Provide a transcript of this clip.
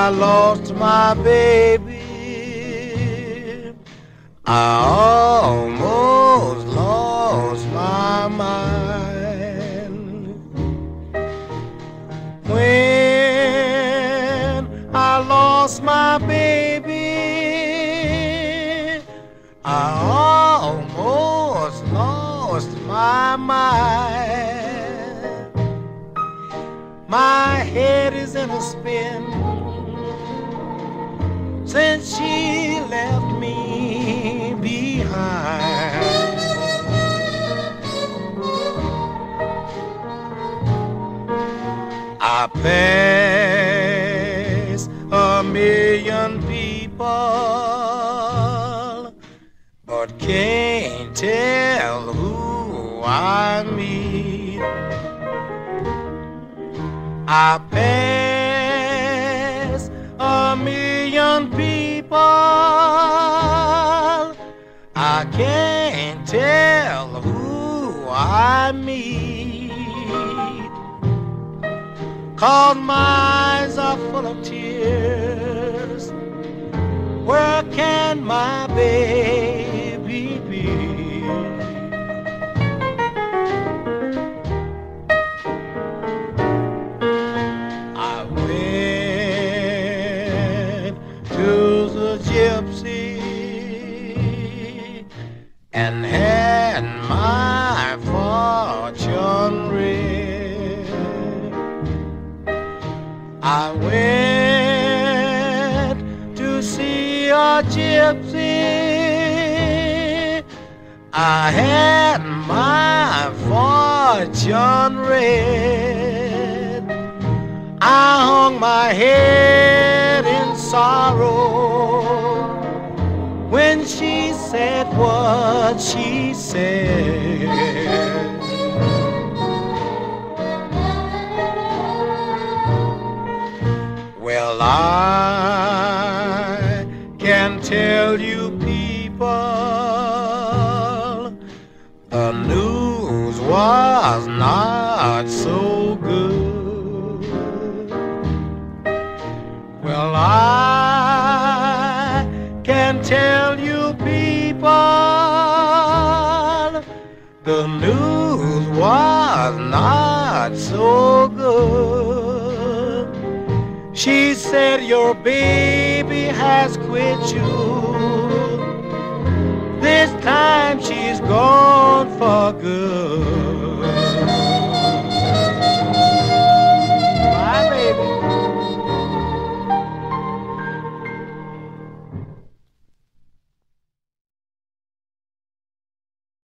I lost my baby. I almost lost my mind. When I lost my baby, I almost lost my mind. My head is in a spin since she left me behind. I pass a million people, but can't tell who I meet. I pass a million people, I can't tell who I meet. 'Cause my eyes are full of tears. Where can my baby be? I went to the gypsy and had my fortune read. I went to see a gypsy, I had my fortune read. I hung my head in sorrow when she said what she said. Well, I can tell you people, the news was not so good. Well, I can tell you people, the news was not so good. She said your baby has quit you. This time she's gone for good.